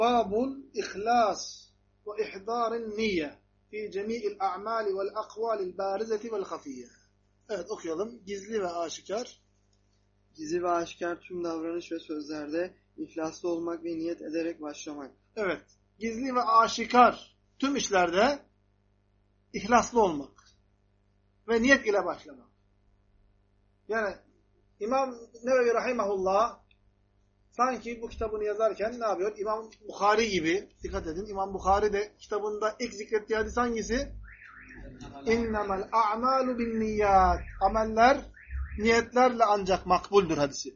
Babul ihlas ve ihdarın niyye fi cemi'il a'mali vel akvalil barizeti vel hafiyye. Evet, okuyalım. Gizli ve aşikar. Gizli ve aşikar tüm davranış ve sözlerde ihlaslı olmak ve niyet ederek başlamak. Evet. Gizli ve aşikar tüm işlerde ihlaslı olmak ve niyet ile başlamak. Yani İmam Nevevi Rahimahullah sanki bu kitabını yazarken ne yapıyor? İmam Bukhari gibi, dikkat edin, İmam Bukhari de kitabında ilk zikrettiği hadis hangisi? İnnemel a'malu bin niyyat. Ameller niyetlerle ancak makbuldür hadisi.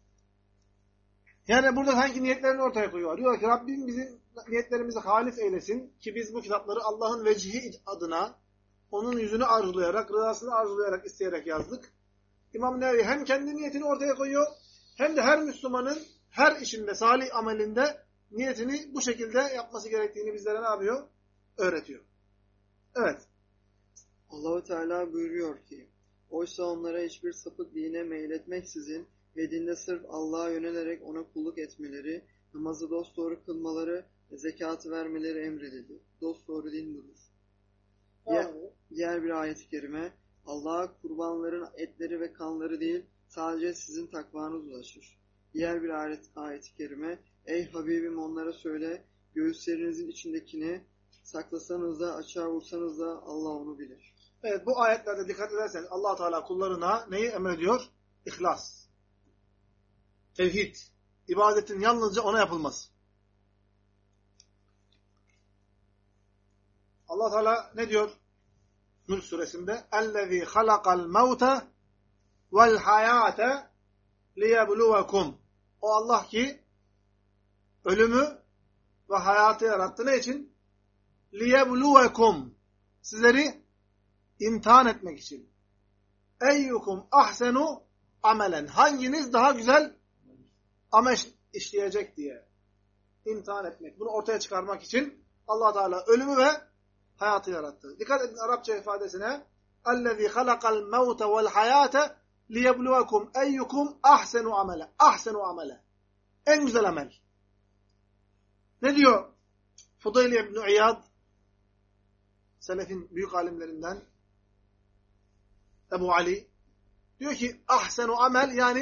Yani burada sanki niyetlerini ortaya koyuyor. Diyor ki Rabbim bizim niyetlerimizi halis eylesin ki biz bu kitapları Allah'ın vecihi adına, onun yüzünü arzulayarak, rızasını arzulayarak, isteyerek yazdık. İmam Nevevi hem kendi niyetini ortaya koyuyor, hem de her Müslümanın her işinde, salih amelinde niyetini bu şekilde yapması gerektiğini bizlere ne yapıyor? Öğretiyor. Evet. Allah-u Teala buyuruyor ki, oysa onlara hiçbir sapık dine meyletmeksizin ve dinde sırf Allah'a yönelerek ona kulluk etmeleri, namazı dosdoğru kılmaları ve zekatı vermeleri emredildi. Dosdoğru din budur. Diğer bir ayet-i kerime, Allah'a kurbanların etleri ve kanları değil, sadece sizin takvanız ulaşır. Diğer bir ayet-i kerime, ey Habibim onlara söyle, göğüslerinizin içindekini saklasanız da açığa vursanız da Allah onu bilir. Evet, bu ayetlerde dikkat ederseniz Allah Teala kullarına neyi emrediyor? İhlas. Tevhid. İbadetin yalnızca ona yapılması. Allah Teala ne diyor? Mülk suresinde اَلَّذ۪ي خَلَقَ الْمَوْتَ وَالْحَيَاةَ لِيَبْلُوَكُمْ. O Allah ki ölümü ve hayatı yarattı. Ne için? لِيَبْلُوَكُمْ. Sizleri imtihan etmek için. اَيُّكُمْ ahsenu amelen. Hanginiz daha güzel amel işleyecek diye imtihan etmek. Bunu ortaya çıkarmak için Allah Teala ölümü ve hayatı yarattı. Dikkat edin Arapça ifadesine. اَلَّذ۪ي خَلَقَ الْمَوْتَ وَالْحَيَاةَ لِيَبْلُوَكُمْ اَيُّكُمْ ahsenu amele. Ahsenu amele. En güzel amel. Ne diyor Fudayl ibn İyad, selefin büyük alimlerinden Ebu Ali, diyor ki ahsenu amel yani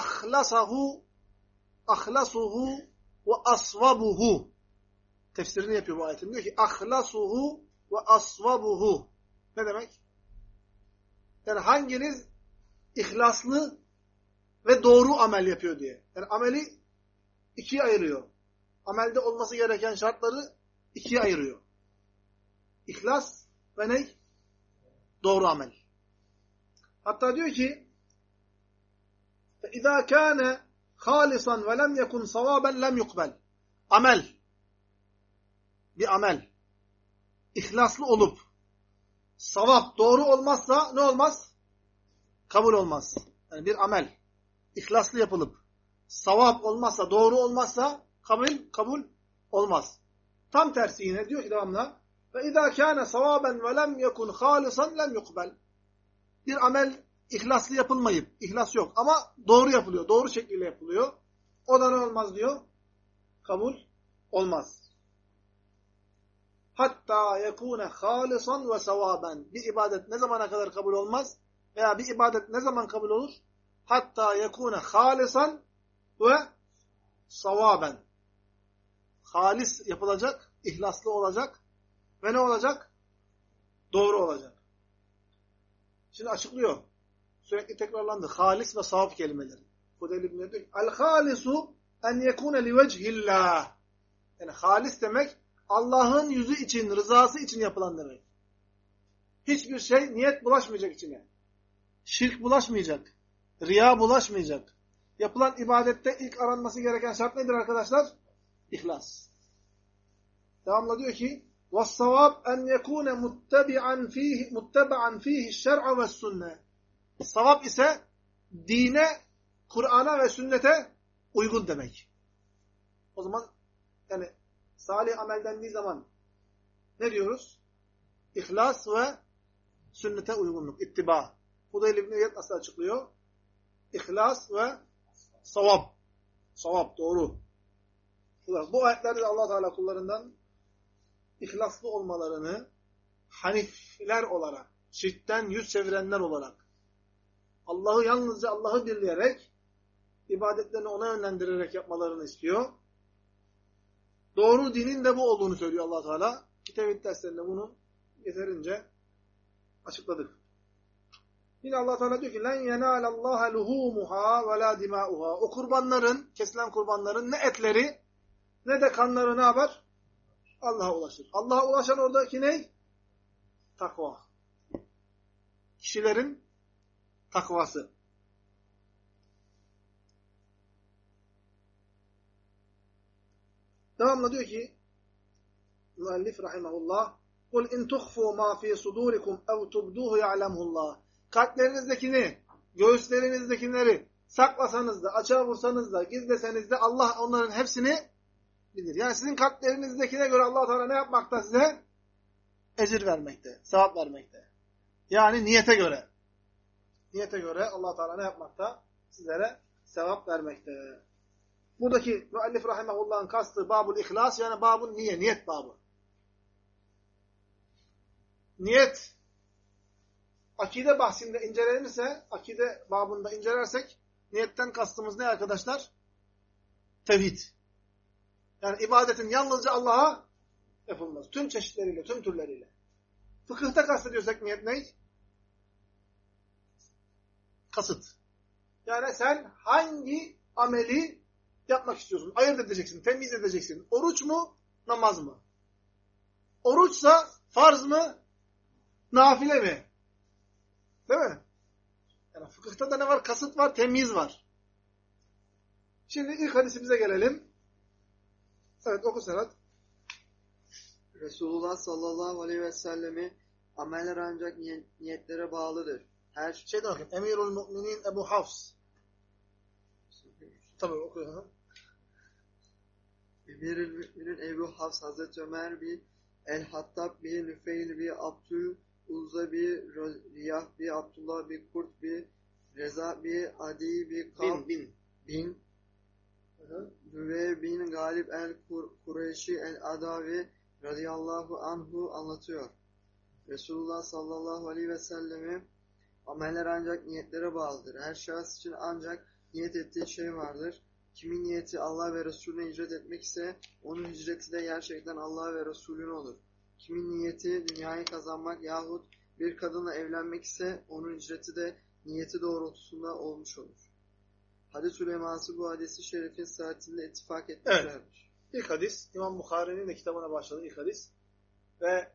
ahlasuhu ve asvabuhu. Tefsirini yapıyor bu ayetin. Diyor ki ahlasuhu ve asvabuhu. Ne demek? Yani hanginiz ihlaslı ve doğru amel yapıyor diye. Yani ameli ikiye ayırıyor. Amelde olması gereken şartları ikiye ayırıyor. İhlas ve ne? Doğru amel. Hatta diyor ki فَاِذَا كَانَ خَالِصًا وَلَمْ يَكُنْ صَوَابًا لَمْ يُقْبَلْ. Amel. Bir amel. İhlaslı olup savap doğru olmazsa ne olmaz? Kabul olmaz. Yani bir amel ihlaslı yapılıp savap olmazsa, doğru olmazsa kabul olmaz. Tam tersi yine diyor ki devamla وَاِذَا كَانَ صَوَابًا وَلَمْ يَكُنْ خَالِصًا لَمْ يُقْبَلْ. Bir amel ihlaslı yapılmayıp, ihlas yok ama doğru yapılıyor, doğru şekliyle yapılıyor. O da ne olmaz diyor? Kabul olmaz. Hatta yekune halisan ve sevaben. Bir ibadet ne zamana kadar kabul olmaz? Veya bir ibadet ne zaman kabul olur? Hatta yekune halisan ve sevaben. Halis yapılacak, ihlaslı olacak ve ne olacak? Doğru olacak. Şimdi açıklıyor. Sürekli tekrarlandı. Halis ve savab kelimeleri. Fudayl ibn diyor ki el-halisu en yekune li vechillah. Yani halis demek Allah'ın yüzü için, rızası için yapılan demek. Hiçbir şey niyet bulaşmayacak içine. Şirk bulaşmayacak. Riya bulaşmayacak. Yapılan ibadette ilk aranması gereken şart nedir arkadaşlar? İhlas. Devamla diyor ki وَالصَّوَابْ اَنْ يَكُونَ مُتَّبَعًا ف۪يهِ الشَّرْعَ وَالسُّنَّةِ. Savab ise dine, Kur'an'a ve sünnete uygun demek. O zaman yani salih amel dendiği zaman ne diyoruz? İhlas ve sünnete uygunluk, ittiba. Fudayl ibn İyad nasıl açıklıyor? İhlas ve savab. Savab, doğru. Bu ayetlerde de Allah Teala kullarından ihlaslı olmalarını, hanifler olarak, şirkten yüz çevirenler olarak, yalnızca Allah'ı birleyerek, ibadetlerini ona yönlendirerek yapmalarını istiyor. Doğru dinin de bu olduğunu söylüyor Allah Teala. Tevhid derslerinde bunu yeterince açıkladık. Yine Allah Teala diyor ki: "Len yenalallaha luhumuha ve la dimauha." O kurbanların, kesilen kurbanların ne etleri ne de kanları ne yapar? Allah'a ulaşır. Allah'a ulaşan oradaki ne? Takva. Kişilerin takvası. Devamla diyor ki müellif rahimahullah: "Kul in tuhfu ma fi sudurikum ev tubduhu ya'lemullah." Kalplerinizdekini, göğüslerinizdekileri saklasanız da, açığa vursanız da, gizleseniz de Allah onların hepsini bilir. Yani sizin kalplerinizdekine göre Allah Teala ne yapmakta size? Ecir vermekte, sevap vermekte. Yani niyete göre. Niyete göre Allah Teala ne yapmakta? Sizlere sevap vermekte. Buradaki müellif rahimahullah'ın kastı babul ihlas, yani babun niye, niyet babı. Niyet akide bahsinde incelenirse, akide babında incelersek niyetten kastımız ne arkadaşlar? Tevhid. Yani ibadetin yalnızca Allah'a yapılmaz. Tüm çeşitleriyle, tüm türleriyle. Fıkıhta kastediyorsak niyet ne? Kasıt. Yani sen hangi ameli yapmak istiyorsun? Ayırt edeceksin, temiz edeceksin. Oruç mu, namaz mı? Oruçsa farz mı, nafile mi? Değil mi? Yani fıkıhta da ne var? Kasıt var, temiz var. Şimdi ilk hadisimize gelelim. Evet, oku Serhat. Resulullah sallallahu aleyhi ve sellemi ameller ancak niyetlere bağlıdır. Her şey bakın. Emirul Müminin Ebu Hafs. Tabii okuyalım. Emirul Müminin Ebu Hafs Hazreti Ömer bi El-Hattab bi Nüfeyl bi Abdül Uzza bi Riyah bi Abdullah bi Kurt bi Reza bi Adi bi Kab bin Düve bin Galib el-Kureyşi el-Adavi radıyallahu anhu anlatıyor. Resulullah sallallahu aleyhi ve sellemi ameller ancak niyetlere bağlıdır. Her şahıs için ancak niyet ettiği şey vardır. Kimin niyeti Allah ve Resulüne hicret etmek ise onun hicreti de gerçekten Allah ve Resulüne olur. Kimin niyeti dünyayı kazanmak yahut bir kadınla evlenmek ise onun hicreti de niyeti doğrultusunda olmuş olur. Hadis uleması bu hadisi şerifin saatinde ittifak etmişlerdir. Evet. İlk hadis, İmam Bukhari'nin de kitabına başladı ilk hadis. Ve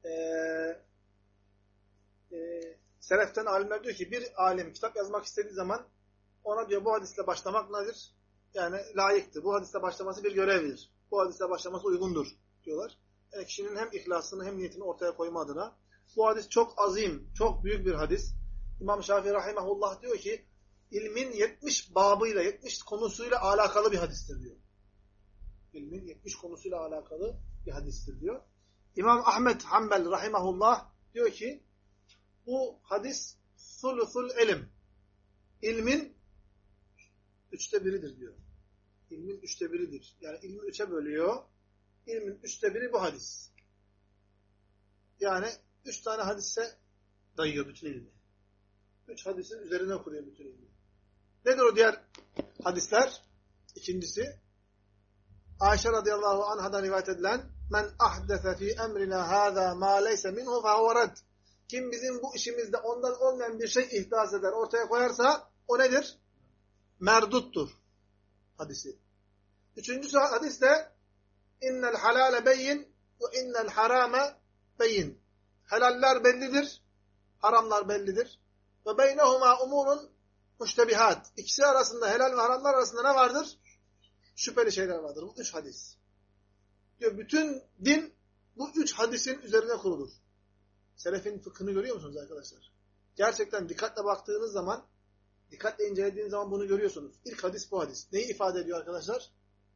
seleften alimler diyor ki bir alim kitap yazmak istediği zaman ona diyor bu hadisle başlamak nedir? Yani layıktır. Bu hadisle başlaması bir görevdir. Bu hadisle başlaması uygundur diyorlar. Yani kişinin hem ihlasını hem niyetini ortaya koyma adına. Bu hadis çok azim, çok büyük bir hadis. İmam Şafii rahimahullah diyor ki ilmin 70 babıyla, 70 konusuyla alakalı bir hadistir diyor. İlmin 70 konusuyla alakalı bir hadistir diyor. İmam Ahmed Hanbel rahimahullah diyor ki bu hadis sulusul ilim. İlmin 1/3'üdür diyor. İlmin 1/3'üdür. Yani ilmi 3'e bölüyor. İlmin 1/3'ü bu hadis. Yani 3 tane hadise dayıyor bütün ilmi. 3 hadisin üzerine kuruyor bütün ilmi. Nedir o diğer hadisler? İkincisi, Ayşe radıyallahu anhadan rivayet edilen men ahdese fi emrina hâzâ mâ leyse minhu fehuve redd. Kim bizim bu işimizde ondan olmayan bir şey ihdas eder, ortaya koyarsa o nedir? Merduttur hadisi. Üçüncüsü hadis de innel halâle beyin ve innel harâme beyin. Helaller bellidir, haramlar bellidir. Ve beynehuma umurun müştebihat. İkisi arasında, helal ve haramlar arasında ne vardır? Şüpheli şeyler vardır. Bu 3 hadis. Diyor, bütün din bu 3 hadisin üzerine kurulur. Selefin fıkhını görüyor musunuz arkadaşlar? Gerçekten dikkatle baktığınız zaman, dikkatle incelediğiniz zaman bunu görüyorsunuz. İlk hadis bu hadis. Neyi ifade ediyor arkadaşlar?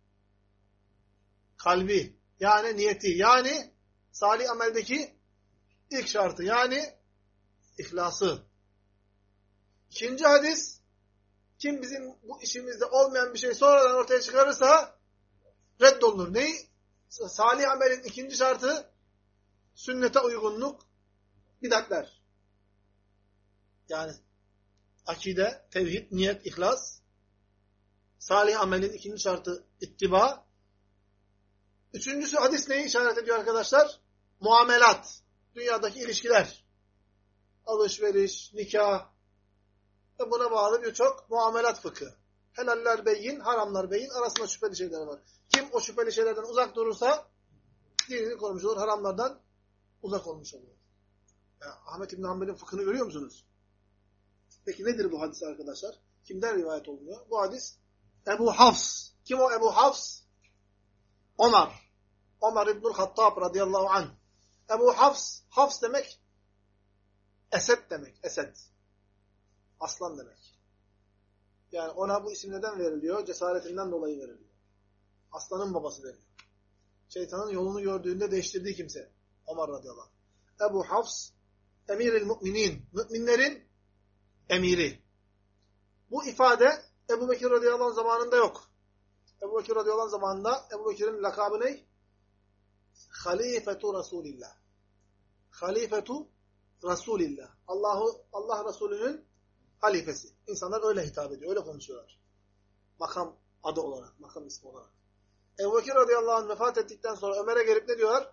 Kalbi, yani niyeti, yani salih ameldeki ilk şartı, yani ihlası. İkinci hadis, kim bizim bu işimizde olmayan bir şey sonradan ortaya çıkarırsa reddolunur. Neyi? Salih amelin ikinci şartı sünnete uygunluk, bidatler. Yani akide, tevhid, niyet, ihlas. Salih amelin ikinci şartı ittiba. Üçüncüsü hadis neyi işaret ediyor arkadaşlar? Muamelat. Dünyadaki ilişkiler. Alışveriş, nikah ve buna bağlı birçok muamelat fıkhı. Helaller beyin, haramlar beyin, arasında şüpheli şeyler var. Kim o şüpheli şeylerden uzak durursa dinini korumuş olur, haramlardan uzak olmuş olur. Ya, Ahmet İbn Hanbel'in fıkhını görüyor musunuz? Peki nedir bu hadis arkadaşlar? Kimden rivayet oluyor? Bu hadis Ebu Hafs. Kim o Ebu Hafs? Ömer. Ömer İbnül Hattab radıyallahu anh. Ebu Hafs. Hafs demek Esed demek. Esed. Aslan demek. Yani ona bu isim neden veriliyor? Cesaretinden dolayı veriliyor. Aslanın babası deniyor. Şeytanın yolunu gördüğünde değiştirdiği kimse. Ömer radıyallahu anh. Ebu Hafs Emiril Müminin. Müminlerin emiri. Bu ifade Ebu Bekir radıyallahu anh zamanında yok. Ebu Bekir radıyallahu anh zamanında Ebu Bekir'in lakabı ne? Halifetu Resulillah. Halifetu Resulillah. Allah Resulü'nün halifesi. İnsanlar öyle hitap ediyor. Öyle konuşuyorlar. Makam adı olarak. Makam ismi olarak. Ebu Bekir radıyallahu anh vefat ettikten sonra Ömer'e gelip ne diyorlar?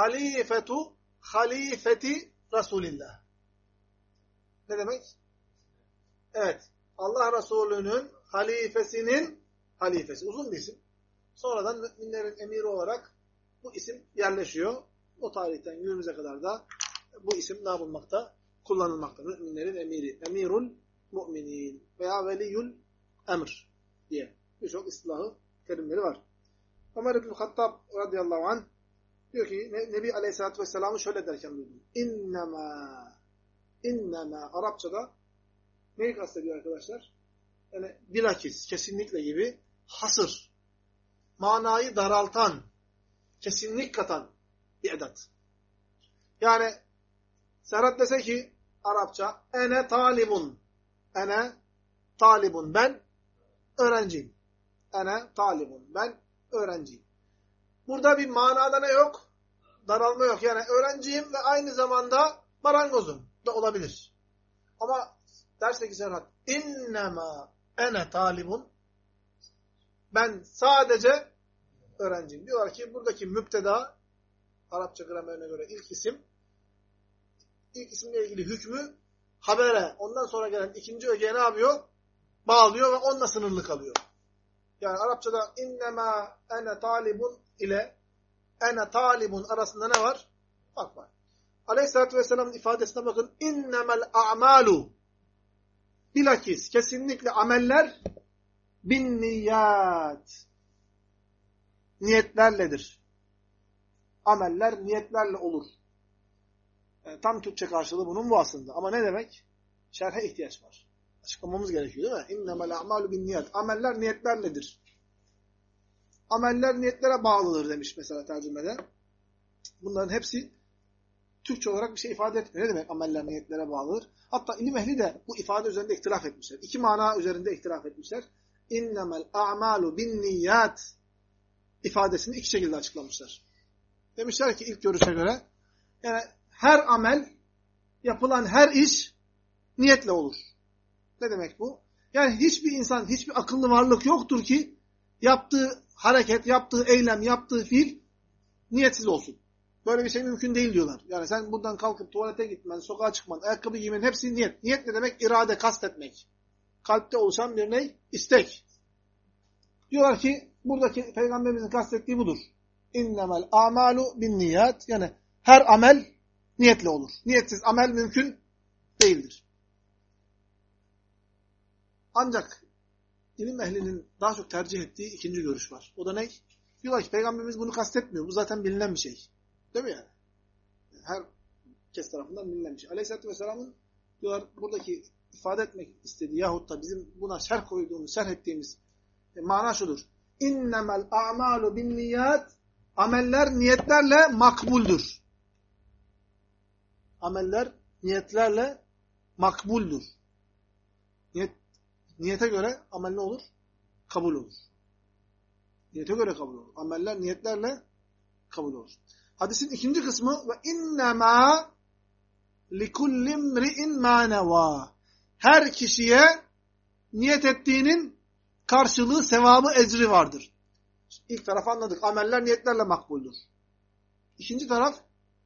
Halifeti Resulillah. Ne demek? Evet. Allah Resulü'nün halifesinin halifesi. Uzun bir isim. Sonradan müminlerin emiri olarak bu isim yerleşiyor. O tarihten günümüze kadar da bu isim ne yapılmakta? Kullanılmakta. Müminlerin emiri. Emirul müminin veya veliyül emr diye birçok istilahı terimleri var. Ömer İbn Hattab radıyallahu anh diyor ki Nebi Aleyhisselatü Vesselam'ı şöyle derken duydum. İnnemâ Arapçada neyi kastediyor arkadaşlar? Yani bilakis, kesinlikle gibi hasır, manayı daraltan, kesinlik katan bir edat. Yani Serhat dese ki Arapça ene talibun, ben öğrenciyim. Ene talibun, ben öğrenciyim. Burada bir manada ne yok? Daralma yok. Yani öğrenciyim ve aynı zamanda marangozum da olabilir. Ama derse ki Serhat innema ene talibun, ben sadece öğrenciyim. Diyorlar ki buradaki müpteda Arapça gramerine göre ilk isimle ilgili hükmü habere, ondan sonra gelen ikinci ögeye ne yapıyor? Bağlıyor ve onunla sınırlı kalıyor. Yani Arapçada innema ene talibun ile ene talibun arasında ne var? Fark var. Aleyhisselatü Vesselam'ın ifadesine bakın. İnnemel a'malu, bilakis kesinlikle ameller bin niyat, niyetlerledir. Ameller niyetlerle olur. Yani tam Türkçe karşılığı bunun bu aslında. Ama ne demek? Şerhe ihtiyaç var. Açıklamamız gerekiyor değil mi? İnnemel a'malu bin niyat. Ameller niyetlerledir. Ameller niyetlere bağlıdır demiş mesela tercümede. Bunların hepsi Türkçe olarak bir şey ifade etmiyor. Ne demek ameller niyetlere bağlıdır? Hatta ilim ehli de bu ifade üzerinde ihtilaf etmişler. İki mana üzerinde ihtilaf etmişler. İnnemel a'malu bin niyat ifadesini iki şekilde açıklamışlar. Demişler ki ilk görüşe göre yani her amel, yapılan her iş niyetle olur. Ne demek bu? Yani hiçbir insan, hiçbir akıllı varlık yoktur ki yaptığı hareket, yaptığı eylem, yaptığı fiil niyetsiz olsun. Böyle bir şey mümkün değil diyorlar. Yani sen buradan kalkıp tuvalete gitmen, sokağa çıkman, ayakkabı giymen hepsi niyet. Niyet ne demek? İrade, kastetmek. Kalpte oluşan bir ne? İstek. Diyorlar ki buradaki Peygamberimizin kastettiği budur. İnnemel a'malu bin niyat. Yani her amel niyetle olur. Niyetsiz amel mümkün değildir. Ancak ilim ehlinin daha çok tercih ettiği ikinci görüş var. O da ne? Diyorlar ki Peygamberimiz bunu kastetmiyor. Bu zaten bilinen bir şey. Değil mi yani? Herkes tarafından bilinen bir şey. Aleyhisselatü Vesselam'ın diyorlar buradaki ifade etmek istediği yahut da bizim buna şerh koyduğumuz, şerh ettiğimiz mana şudur. İnnemel a'malu bin niyat, ameller niyetlerle makbuldür. Ameller niyetlerle makbuldür. Niyete göre amel ne olur? Kabul olur. Niyete göre kabul olur. Ameller niyetlerle kabul olur. Hadisin ikinci kısmı ve innemâ likullimri'in mâ nevâ. Her kişiye niyet ettiğinin karşılığı, sevabı, ecri vardır. İlk tarafı anladık. Ameller niyetlerle makbuldür. İkinci taraf,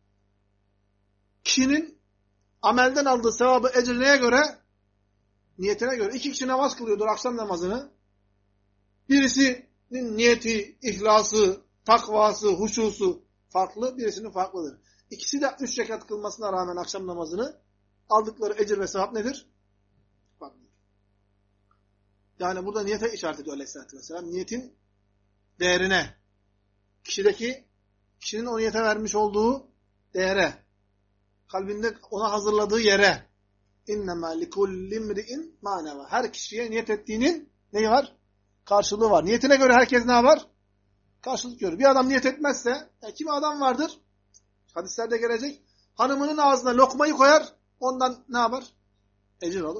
kişinin amelden aldığı sevabı, ecri neye göre? Niyetine göre. İki kişi namaz kılıyordur akşam namazını. Birisinin niyeti, ihlası, takvası, huşusu farklı, birisinin farklıdır. İkisi de 3 rekat kılmasına rağmen akşam namazını aldıkları ecir ve sevap nedir? Farklı. Yani burada niyete işaret ediyor Aleyhisselatü Vesselam. Niyetin değerine, kişinin o niyete vermiş olduğu değere, kalbinde ona hazırladığı yere. İnnemâ likullimri'in mâ nevâ. Her kişiye niyet ettiğinin neyi var? Karşılığı var. Niyetine göre herkes ne yapar? Karşılık görür. Bir adam niyet etmezse, kimi adam vardır? Hadislerde gelecek. Hanımının ağzına lokmayı koyar, ondan ne yapar? Ecir alır.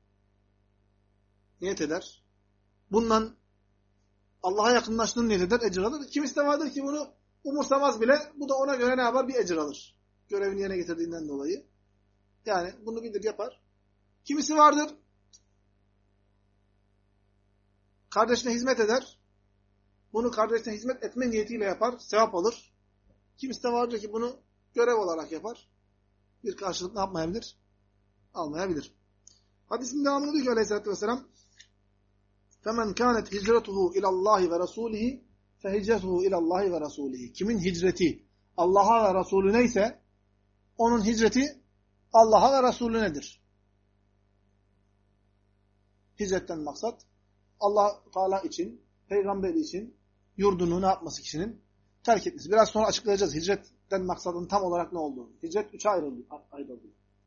Niyet eder. Bundan Allah'a yakınlaştığını niyet eder, ecir alır. Kimisi de vardır ki bunu umursamaz bile, bu da ona göre ne yapar? Bir ecir alır. Görevini yerine getirdiğinden dolayı. Yani bunu bilir, yapar. Kimisi vardır, kardeşine hizmet eder. Bunu kardeşine hizmet etme niyetiyle yapar, sevap alır. Kimisi de vardır ki bunu görev olarak yapar. Bir karşılık ne yapmayabilir? Almayabilir. Hadisin devamında diyor ki Aleyhisselatü Vesselam فَمَنْ كَانَتْ هِجْرَتُهُ اِلَى اللّٰهِ وَرَسُولِهِ فَهِجْرَتُهُ اِلَى اللّٰهِ وَرَسُولِهِ. Kimin hicreti Allah'a ve Resulüne ise onun hicreti Allah'a ve Resulünedir. Hicretten maksat Allah Teala için, peygamberi için yurdunu ne yapması kişinin? Terk etmesi. Biraz sonra açıklayacağız hicretten maksadın tam olarak ne olduğunu. Hicret 3'e ayrılıyor.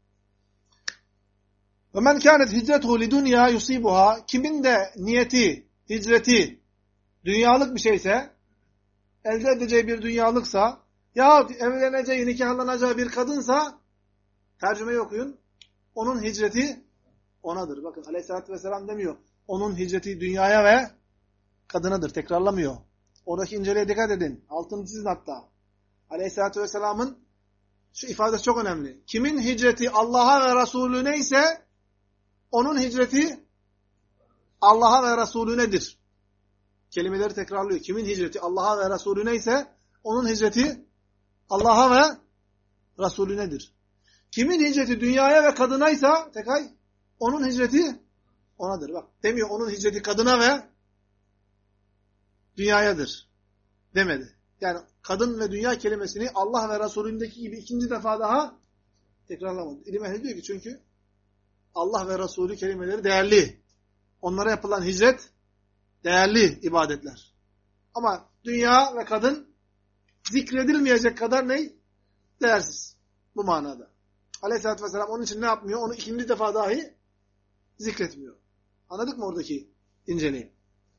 Ve men kânet hicretuhu lidunya yusibuha. Kimin de niyeti, hicreti dünyalık bir şeyse, elde edeceği bir dünyalıksa, yahut evleneceği, nikahlanacağı bir kadınsa, tercümeyi okuyun, onun hicreti onadır. Bakın Aleyhisselatü Vesselam demiyor. Onun hicreti dünyaya ve kadınadır. Tekrarlamıyor. Oradaki inceliğe dikkat edin. Altını çizin hatta. Aleyhisselatü Vesselam'ın şu ifadesi çok önemli. Kimin hicreti Allah'a ve Resulüne ise onun hicreti Allah'a ve Resulünedir. Kelimeleri tekrarlıyor. Kimin hicreti Allah'a ve Resulüne ise onun hicreti Allah'a ve Resulünedir. Kimin hicreti dünyaya ve kadınaysa tekay onun hicreti onadır. Bak demiyor onun hicreti kadına ve dünyayadır. Demedi. Yani kadın ve dünya kelimesini Allah ve Resulündeki gibi ikinci defa daha tekrarlamadı. İlim ehli diyor ki çünkü Allah ve Resulü kelimeleri değerli. Onlara yapılan hicret değerli ibadetler. Ama dünya ve kadın zikredilmeyecek kadar ne? Değersiz. Bu manada. Aleyhisselatü Vesselam onun için ne yapmıyor? Onu ikinci defa dahi zikretmiyor. Anladık mı oradaki inceliği?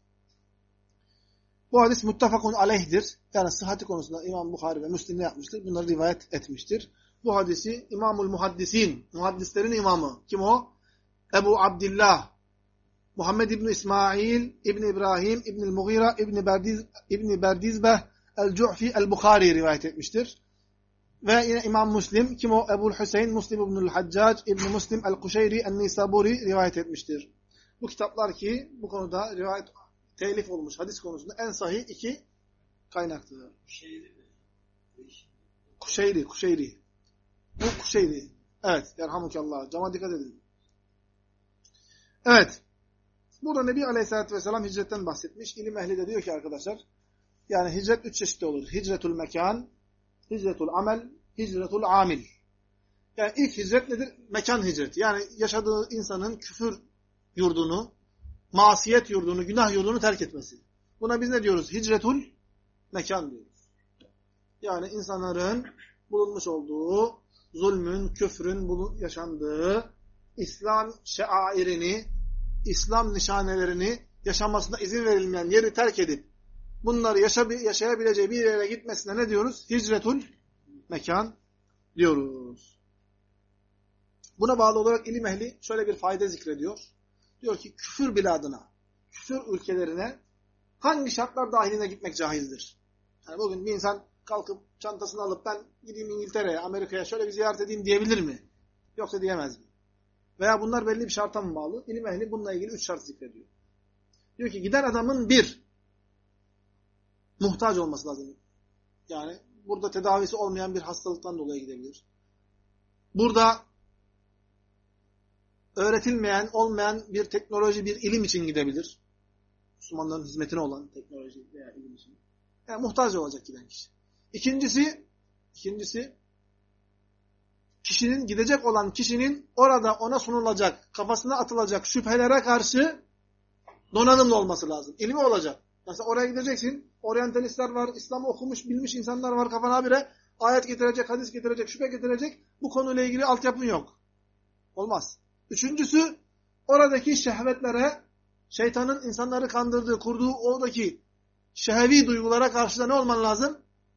Bu hadis muttefakun aleyhdir. Yani sıhhati konusunda İmam Bukhari ve Müslim ne yapmıştır? Bunları rivayet etmiştir. Bu hadisi İmamul Muhaddisin, muhaddislerin imamı. Kim o? Ebu Abdillah, Muhammed İbni İsmail, İbni İbrahim, İbni'l Mughira, İbni Berdizbeh, El-Cu'fi, El-Bukhari rivayet etmiştir. Ve yine İmam Müslim, kim o? Ebu'l Hüseyin, Muslim İbnü'l Haccac, İbni Müslim, El-Kuşeyri, El-Nisaburi rivayet etmiştir. Bu kitaplar ki bu konuda rivayet telif olmuş hadis konusunda en sahih iki kaynaktır. Kuşeyri. Bu Kuşeyri. Evet. Yerhamukallah. Cama dikkat edin. Evet. Burada Nebi Aleyhisselatü Vesselam hicretten bahsetmiş. İlim ehli de diyor ki arkadaşlar, yani hicret 3 çeşitli olur. Hicretul mekan, hicretul amel, hicretul amil. Yani ilk hicret nedir? Mekan hicreti. Yani yaşadığı insanın küfür yurdunu, masiyet yurdunu, günah yurdunu terk etmesi. Buna biz ne diyoruz? Hicretul mekan diyoruz. Yani insanların bulunmuş olduğu, zulmün, küfrün yaşandığı, İslam şairini, İslam nişanelerini yaşamasına izin verilmeyen yeri terk edip bunları yaşayabileceği bir yere gitmesine ne diyoruz? Hicretul mekan diyoruz. Buna bağlı olarak ilim ehli şöyle bir fayda zikrediyor. Diyor ki küfür biladına, küfür ülkelerine hangi şartlar dahilinde gitmek caizdir? Yani bugün bir insan kalkıp çantasını alıp ben gideyim İngiltere'ye, Amerika'ya şöyle bir ziyaret edeyim diyebilir mi? Yoksa diyemez mi? Veya bunlar belli bir şarta mı bağlı? İlim ehli bununla ilgili 3 şart zikrediyor. Diyor ki giden adamın bir, muhtaç olması lazım. Yani burada tedavisi olmayan bir hastalıktan dolayı gidebilir. Burada öğretilmeyen, olmayan bir teknoloji, bir ilim için gidebilir. Müslümanların hizmetine olan teknoloji veya ilim için. Yani muhtaç olacak giden kişi. İkincisi, kişinin, gidecek olan kişinin orada ona sunulacak, kafasına atılacak şüphelere karşı donanımlı olması lazım. İlmi olacak. Mesela oraya gideceksin, oryantalistler var, İslam'ı okumuş, bilmiş insanlar var, kafana habire ayet getirecek, hadis getirecek, şüphe getirecek, bu konuyla ilgili altyapın yok. Olmaz. Üçüncüsü, oradaki şehvetlere, şeytanın insanları kandırdığı, kurduğu oradaki şehvi duygulara karşı da ne olman lazım?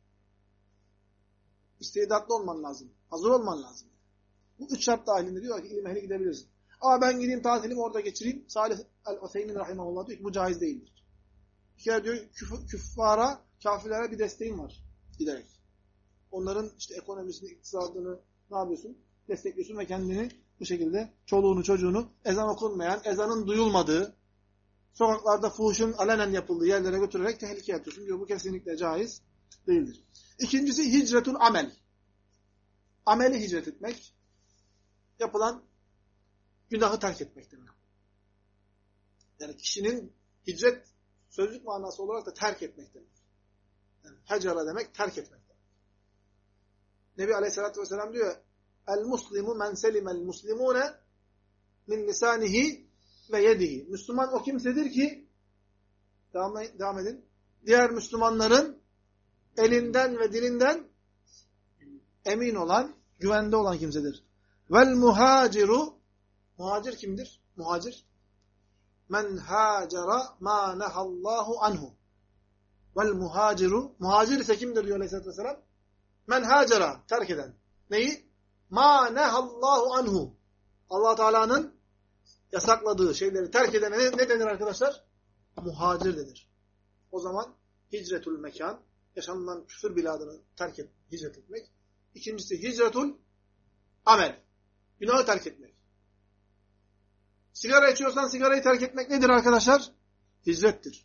İstidatlı olman lazım. Hazır olman lazım. Bu 3 şart dahilinde diyor ki ilim ehli gidebilirsin. Ama ben gideyim tatilimi orada geçireyim. Salih el-Useymin rahimahullah diyor ki bu caiz değildir. Bir kere diyor küffara, kafirlere bir desteğin var giderek. Onların işte ekonomisini, iktisadını ne yapıyorsun? Destekliyorsun ve kendini bu şekilde çoluğunu, çocuğunu ezan okunmayan, ezanın duyulmadığı, sokaklarda fuhuşun alenen yapıldığı yerlere götürerek tehlikeye atıyorsun diyor. Bu kesinlikle caiz değildir. İkincisi hicretul amel. Ameli hicret etmek, yapılan günahı terk etmek demek. Yani kişinin hicret sözlük manası olarak da terk etmek demek. Yani hecera demek terk etmek demek. Nebi Aleyhisselatü Vesselam diyor el-muslimu men selimel muslimune min lisanihi ve yedihi. Müslüman o kimsedir ki devam edin. Diğer Müslümanların elinden ve dilinden emin olan, güvende olan kimsedir. Vel muhaciru, muhacir kimdir? Muhacir men hacera ma nehallahu anhu. Vel muhaciru, muhacir ise kimdir diyor Aleyhisselatü Vesselam? Men hacera, terk eden. Neyi? Ma nehallahu anhu. Allah Teala'nın yasakladığı şeyleri terk edene ne denir arkadaşlar? Muhacir denir. O zaman hicretul mekan, yaşanılan küfür biladını terk et, hicret etmek. İkincisi hicretul amel, günahı terk etmek. Sigara içiyorsan sigarayı terk etmek nedir arkadaşlar? Hicrettir.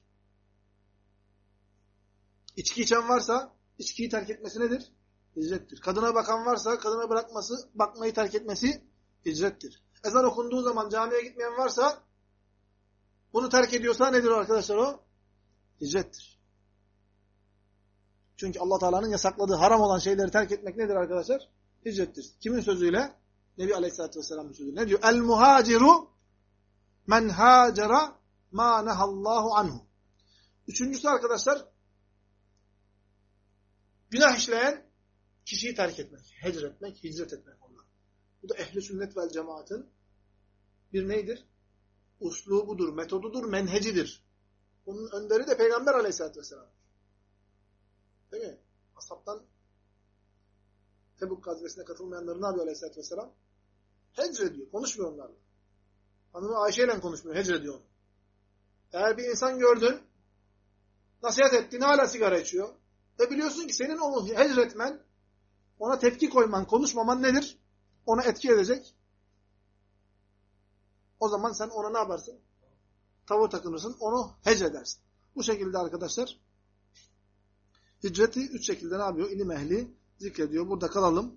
İçki içen varsa içkiyi terk etmesi nedir? Hicrettir. Kadına bakan varsa kadına bırakması, bakmayı terk etmesi hicrettir. Ezan okunduğu zaman camiye gitmeyen varsa bunu terk ediyorsa nedir arkadaşlar o? Hicrettir. Çünkü Allah Teala'nın yasakladığı, haram olan şeyleri terk etmek nedir arkadaşlar? Hicrettir. Kimin sözüyle? Nebi Aleyhisselatü Vesselam'ın sözüyle. Ne diyor? El muhaciru men hacera ma nehallahu anhu. Üçüncüsü arkadaşlar günah işleyen kişiyi terk etmek, hicretmek, hicret etmek onlar. Bu da ehli sünnet vel cemaatın bir neydir? Uslubudur, metodudur, menhecidir. Bunun önderi de Peygamber Aleyhisselatü Vesselam. Değil mi? Ashabtan Tebuk gazvesine katılmayanları ne yapıyor Aleyhisselatü Vesselam? Hecrediyor, konuşmuyor onlarla. Hanımı Ayşe ile konuşmuyor, hecrediyor onu. Eğer bir insan gördün, nasihat ettin, hala sigara içiyor. Ve biliyorsun ki senin onu hecretmen, ona tepki koyman, konuşmaman nedir? Ona etki edecek. O zaman sen ona ne yaparsın? Tavır takınırsın, onu hecredersin. Bu şekilde arkadaşlar hicreti 3 şekilde ne yapıyor? İlim ehli zikrediyor. Burada kalalım.